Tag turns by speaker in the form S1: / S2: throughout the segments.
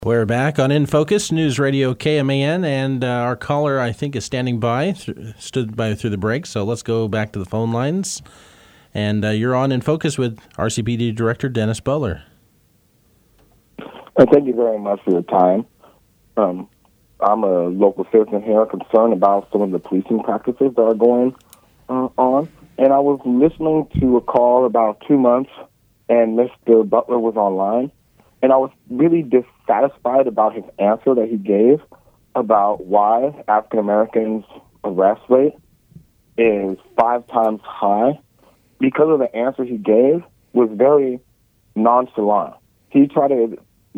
S1: We're back on In Focus, News Radio KMAN, and our caller, I think, is standing by, stood by through the break, so let's go back to the phone lines. And you're on In Focus with RCPD Director Dennis Butler.
S2: Thank you very much for your time. I'm a local citizen here concerned about some of the policing practices that are going on, and I was listening to a call about 2 months, and Mr. Butler was online. And I was really dissatisfied about his answer that he gave about why African Americans' arrest rate is 5 times high. Because of the answer he gave was very nonchalant. Mr.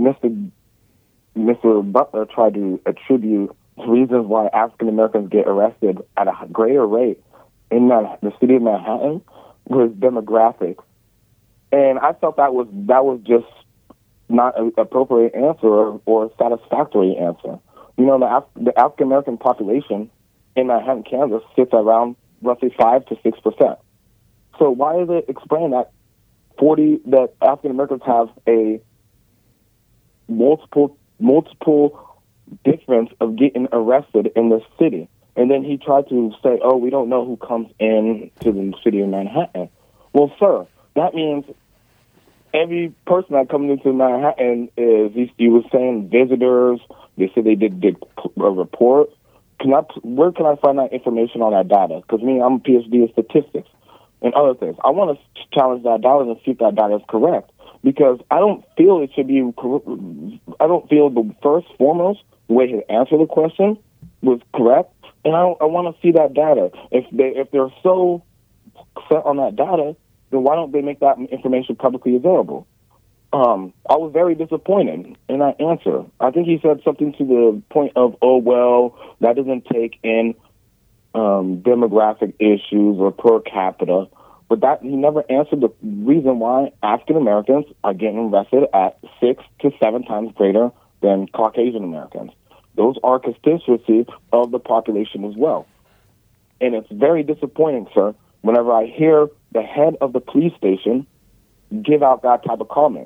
S2: Butler tried to attribute reasons why African Americans get arrested at a greater rate in the city of Manhattan was demographics. And I felt that was just not an appropriate answer or a satisfactory answer. You know, the African American population in Manhattan, Kansas sits around roughly 5 to 6%. So why is it explained that African Americans have a multiple difference of getting arrested in the city? And then he tried to say, "Oh, we don't know who comes in to the city of Manhattan." Well, sir, that means every person that comes into Manhattan he was saying visitors. They said they did a report. Where can I find that information on that data? Because I'm a PhD in statistics and other things. I want to challenge that data and see if that data is correct, because I don't feel it should be. I don't feel the first foremost way he answered the question was correct, and I want to see that data. If they're so set on that data, then why don't they make that information publicly available? I was very disappointed in that answer. I think he said something to the point of, "Oh, well, that doesn't take in demographic issues or per capita," but that he never answered the reason why African Americans are getting arrested at 6 to 7 times greater than Caucasian Americans. Those are constituencies of the population as well. And it's very disappointing, sir, whenever I hear the head of the police station give out that type of comment.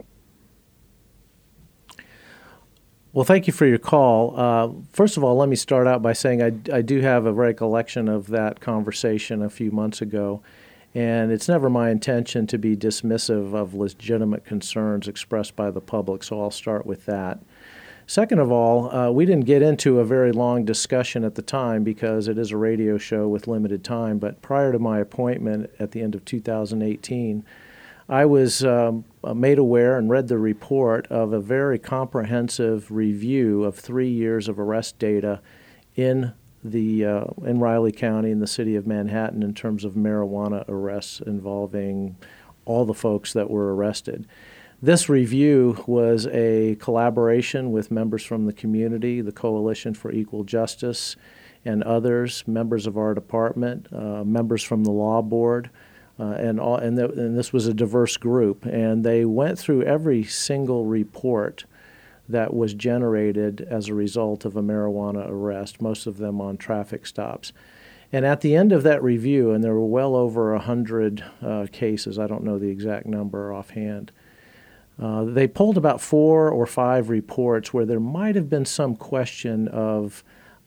S3: Well, thank you for your call. First of all, let me start out by saying I do have a recollection of that conversation a few months ago, and it's never my intention to be dismissive of legitimate concerns expressed by the public, so I'll start with that. Second of all, we didn't get into a very long discussion at the time because it is a radio show with limited time, but prior to my appointment at the end of 2018, I was made aware and read the report of a very comprehensive review of 3 years of arrest data in Riley County in the city of Manhattan in terms of marijuana arrests involving all the folks that were arrested. This review was a collaboration with members from the community, the Coalition for Equal Justice, and others, members of our department, members from the law board, and this was a diverse group. And they went through every single report that was generated as a result of a marijuana arrest, most of them on traffic stops. And at the end of that review, and there were well over 100 cases, I don't know the exact number offhand, they pulled about 4 or 5 reports where there might have been some question of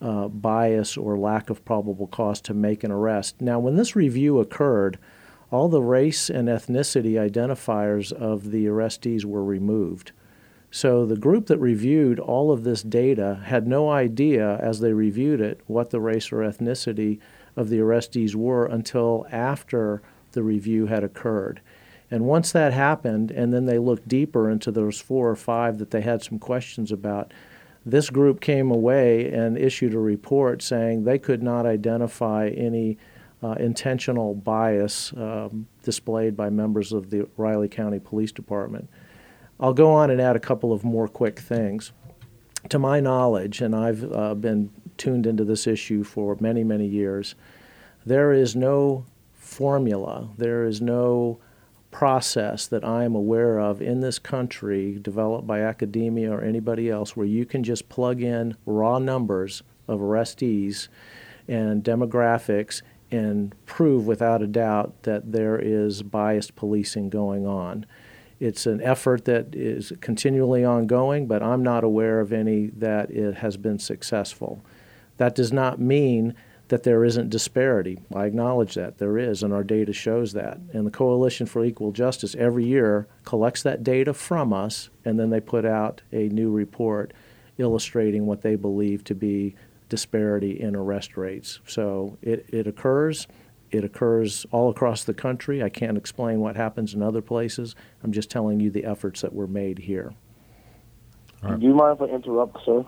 S3: bias or lack of probable cause to make an arrest. Now, when this review occurred, all the race and ethnicity identifiers of the arrestees were removed. So the group that reviewed all of this data had no idea as they reviewed it what the race or ethnicity of the arrestees were until after the review had occurred. And once that happened, and then they looked deeper into those 4 or 5 that they had some questions about, this group came away and issued a report saying they could not identify any intentional bias displayed by members of the Riley County Police Department. I'll go on and add a couple of more quick things. To my knowledge, and I've been tuned into this issue for many, many years, there is no formula, there is no process that I am aware of in this country developed by academia or anybody else where you can just plug in raw numbers of arrestees and demographics and prove without a doubt that there is biased policing going on. It's an effort that is continually ongoing, but I'm not aware of any that it has been successful. That does not mean that there isn't disparity. I acknowledge that there is, and our data shows that. And the Coalition for Equal Justice every year collects that data from us, and then they put out a new report illustrating what they believe to be disparity in arrest rates. So it occurs. It occurs all across the country. I can't explain what happens in other places. I'm just telling you the efforts that were made here.
S2: Right. Do you mind if I interrupt, sir?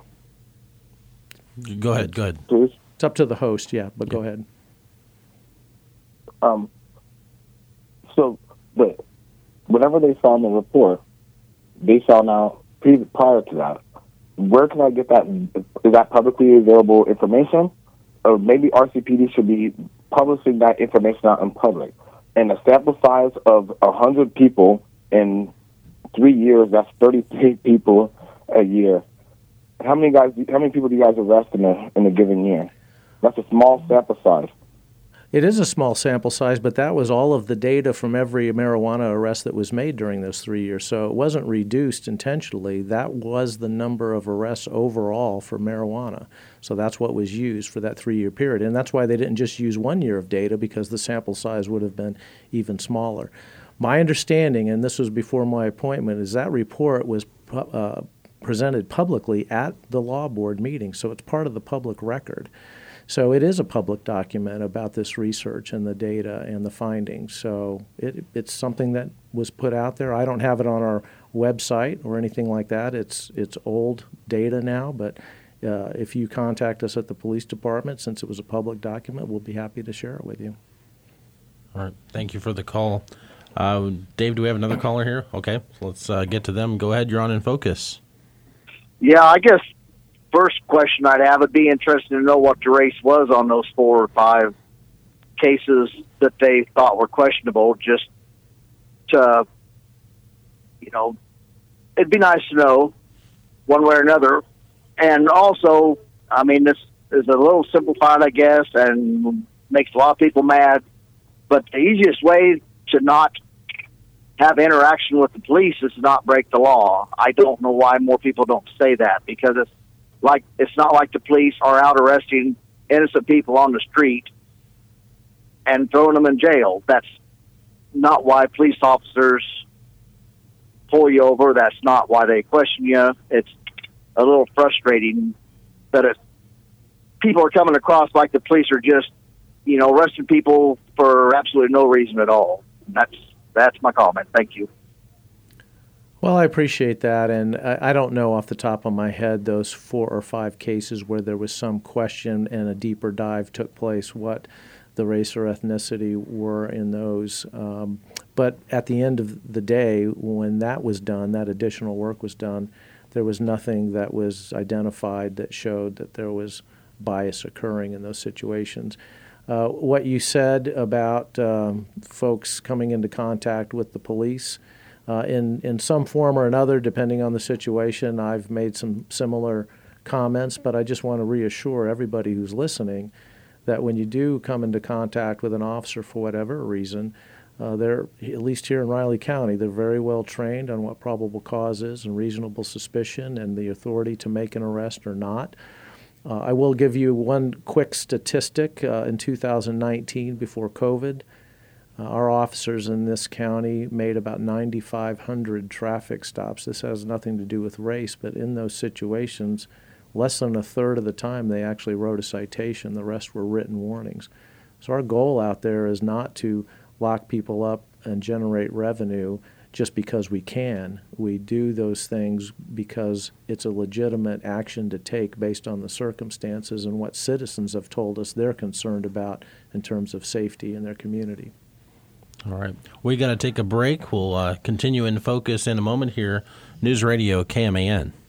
S1: Go ahead.
S2: Please.
S3: It's up to the host, yeah, but go ahead.
S2: So, whenever they found the report, they found out prior to that. Where can I get that? Is that publicly available information? Or maybe RCPD should be publishing that information out in public. And a sample size of 100 people in 3 years, that's 33 people a year. How many people do you guys arrest in a given year? That's a small sample size.
S3: It is a small sample size, but that was all of the data from every marijuana arrest that was made during those 3 years. So it wasn't reduced intentionally. That was the number of arrests overall for marijuana. So that's what was used for that 3-year period. And that's why they didn't just use 1 year of data, because the sample size would have been even smaller. My understanding, and this was before my appointment, is that report was presented publicly at the law board meeting. So it's part of the public record. So it is a public document about this research and the data and the findings. So it's something that was put out there. I don't have it on our website or anything like that. It's old data now, but if you contact us at the police department, since it was a public document, we'll be happy to share it with you.
S1: All right. Thank you for the call. Dave, do we have another caller here? Okay. Let's get to them. Go ahead. You're on In Focus.
S4: Yeah, I guess first question I'd have would be interested to know what the race was on those 4 or 5 cases that they thought were questionable. Just to, it'd be nice to know one way or another. And also, I mean, this is a little simplified, I guess, and makes a lot of people mad. But the easiest way to not have interaction with the police is to not break the law. I don't know why more people don't say that, because it's not like the police are out arresting innocent people on the street and throwing them in jail. That's not why police officers pull you over. That's not why they question you. It's a little frustrating that people are coming across like the police are just, arresting people for absolutely no reason at all. That's my comment. Thank you.
S3: Well, I appreciate that, and I don't know off the top of my head those 4 or 5 cases where there was some question and a deeper dive took place, what the race or ethnicity were in those. But at the end of the day, when that was done, that additional work was done, there was nothing that was identified that showed that there was bias occurring in those situations. What you said about folks coming into contact with the police, in some form or another, depending on the situation, I've made some similar comments, but I just want to reassure everybody who's listening that when you do come into contact with an officer for whatever reason, they're, at least here in Riley County, they're very well trained on what probable cause is and reasonable suspicion and the authority to make an arrest or not. I will give you one quick statistic. In 2019, before COVID, our officers in this county made about 9,500 traffic stops. This has nothing to do with race, but in those situations, less than a third of the time they actually wrote a citation. The rest were written warnings. So our goal out there is not to lock people up and generate revenue just because we can. We do those things because it's a legitimate action to take based on the circumstances and what citizens have told us they're concerned about in terms of safety in their community.
S1: All right. We got to take a break. We'll continue In Focus in a moment here. News Radio KMAN.